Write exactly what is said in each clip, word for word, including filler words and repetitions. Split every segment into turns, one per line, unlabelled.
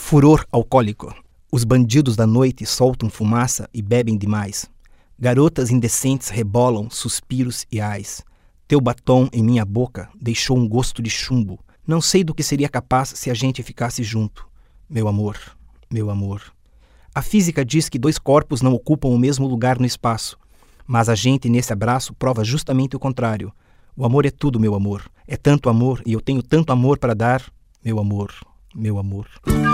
Furor alcoólico. Os bandidos da noite soltam fumaça e bebem demais. Garotas indecentes rebolam suspiros e ais. Teu batom em minha boca deixou um gosto de chumbo. Não sei do que seria capaz se a gente ficasse junto. Meu amor, meu amor. A física diz que dois corpos não ocupam o mesmo lugar no espaço. Mas a gente nesse abraço prova justamente o contrário. O amor é tudo, meu amor. É tanto amor e eu tenho tanto amor para dar. Meu amor, meu amor.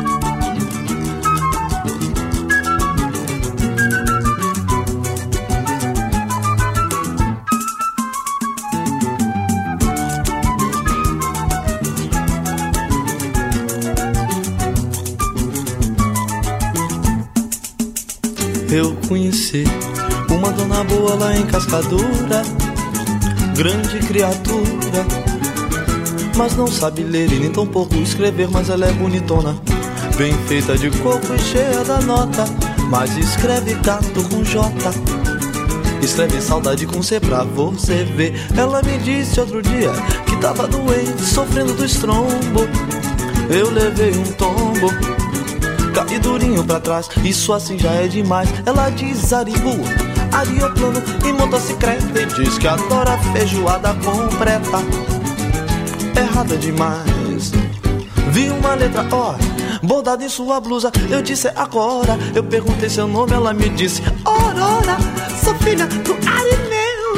Eu conheci uma dona boa lá em Cascadura, grande criatura, mas não sabe ler e nem tão pouco escrever, mas ela é bonitona, bem feita de coco e cheia da nota, mas escreve gato com J, escreve saudade com C pra você ver. Ela me disse outro dia que tava doente, sofrendo do estrombo. Eu levei um tombo, caí durinho pra trás, isso assim já é demais. Ela diz aribu, arioplano e motocicleta, e diz que adora feijoada completa. Errada demais. Vi uma letra O bordada em sua blusa, eu disse agora. Eu perguntei seu nome, ela me disse Aurora, sou filha do Arineu.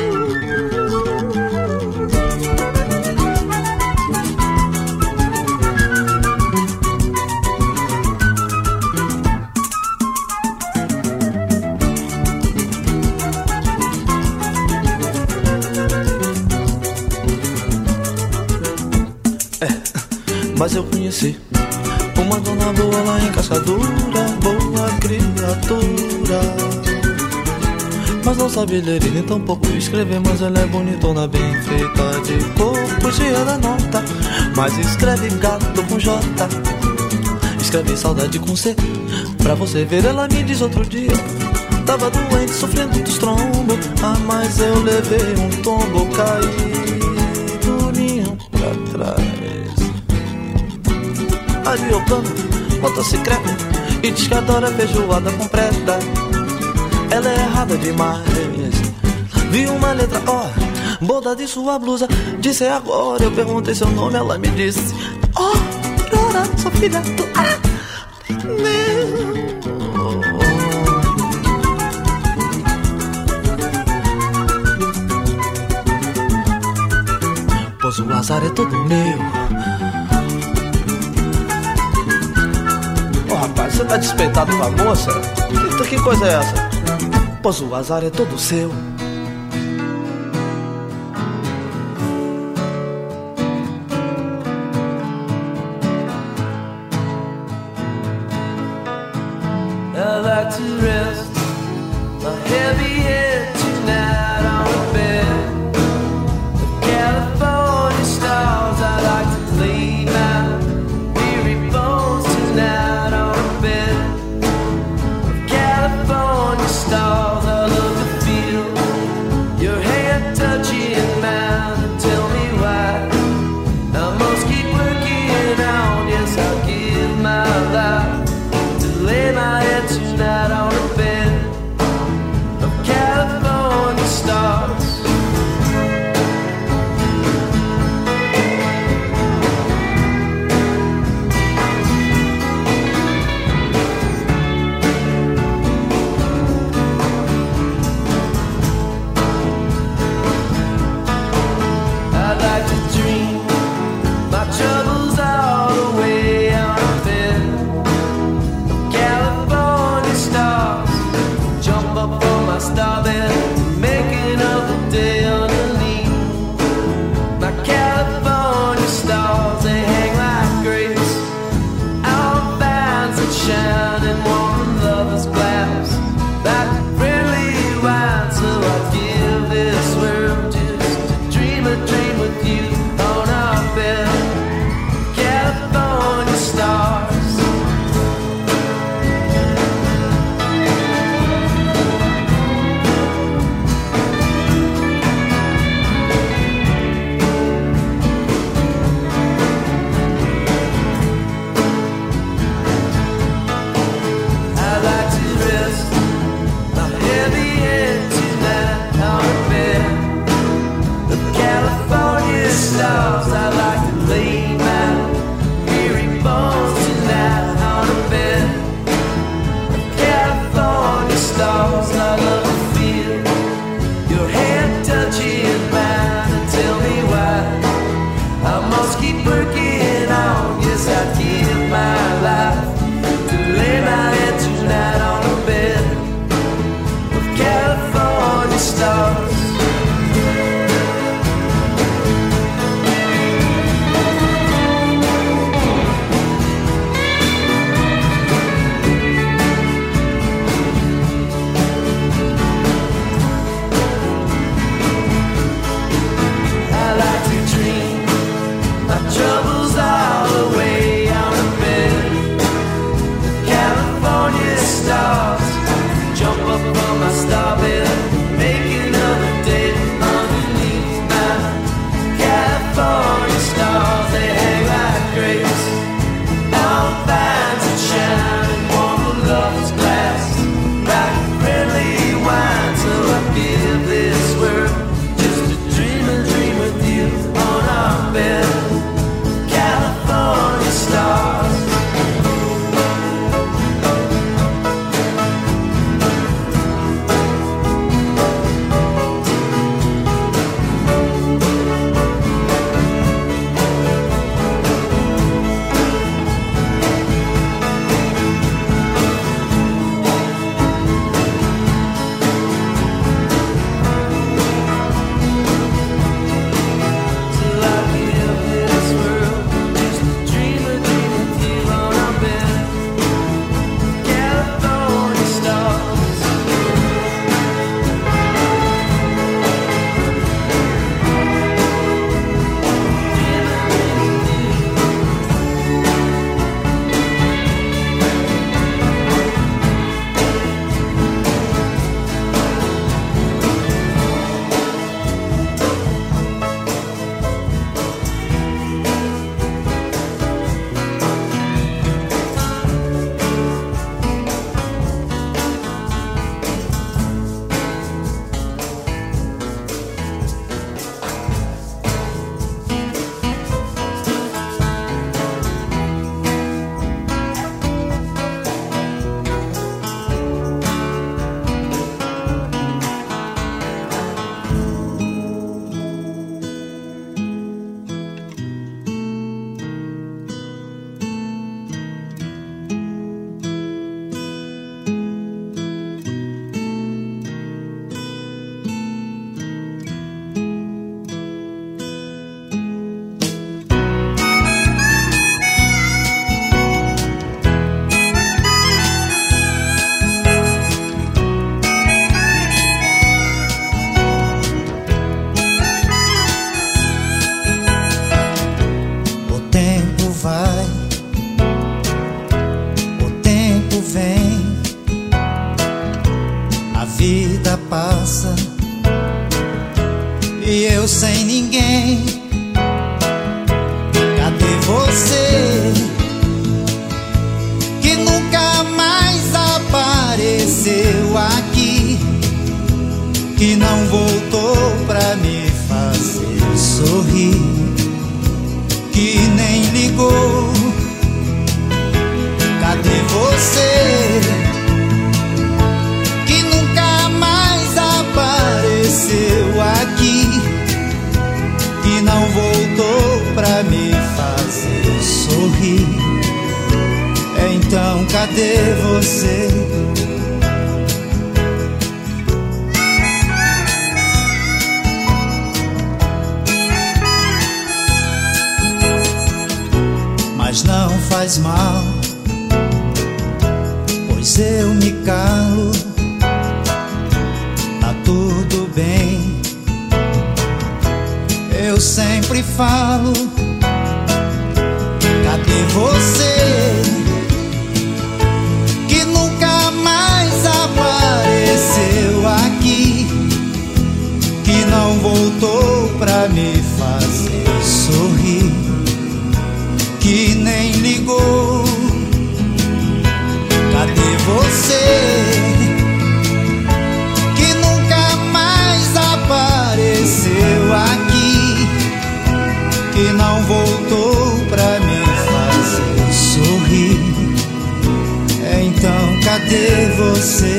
Mas eu conheci uma dona boa lá em Cascadura, boa criatura, mas não sabe ler e nem tão pouco escrever, mas ela é bonitona, bem feita de corpo, cheia da nota, mas escreve gato com J, escreve saudade com C, pra você ver. Ela me diz outro dia, tava doente, sofrendo dos trombos, ah, mas eu levei um tombo, caí durinho pra trás. Arioplano, motocicleta, e diz que adora feijoada completa. Ela é errada demais. Vi uma letra O bordada em sua blusa, disse agora. Eu perguntei seu nome, ela me disse Oh, Aurora, sou filha do Araneu. Pois o azar é todo meu. Rapaz, você tá despeitado com a moça? Que, que coisa é essa? Pois o azar é todo seu. I like to rest my heavy head tonight on the bed of California stars. I like to lay my weary bones tonight on the bed of California stars. I love to feel your hand touching mine and tell me why I must keep working on. Yes, I'll give my life to lay my head tonight on the bed of California stars. I'd like to dream my troubles all away on the bed of California stars. Jump up on my starbed, making up the day underneath my California stars. They hang like grapes on vines that shine and warm lovers' glass like friendly wine. So I give this world just to dream a dream with you on our bed of California stars.
passa e eu sem ninguém. Cadê você que nunca mais apareceu aqui, que não voltou pra me fazer sorrir, que nem ligou? Cadê você que nunca mais apareceu aqui, que não voltou pra me fazer sorrir? Então cadê você? Mas não faz mal, pois eu me calo, tá tudo bem. Eu sempre falo, cadê você que nunca mais apareceu aqui, que não voltou pra me fazer sorrir, que nem ligou? Cadê você que nunca mais apareceu aqui, que não voltou pra me fazer sorrir? Então cadê você?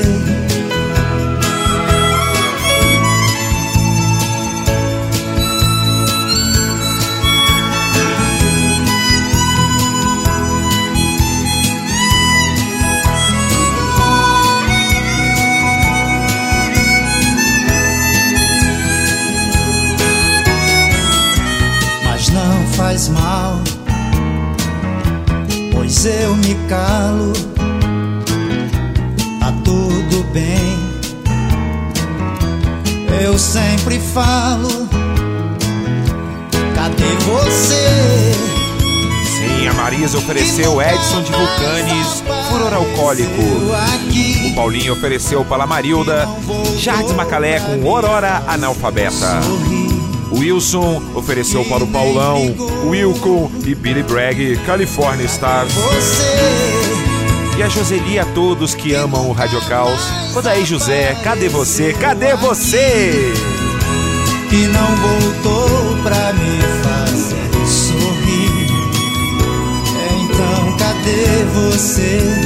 Faz mal, pois eu me calo, tá tudo bem. Eu sempre falo, cadê você?
Sim, a Marisa ofereceu Edson de Vulcanes, Furor Alcoólico. O Paulinho ofereceu para a Marilda, Jardim Macalé com Aurora Analfabeta. O Wilson ofereceu para o Paulão, Wilcon e Billy Bragg, California Stars. E a Joseli a todos que amam o Rádio Caos. Odaí José, cadê você? Cadê você?
Que não voltou pra me fazer sorrir. Então cadê você?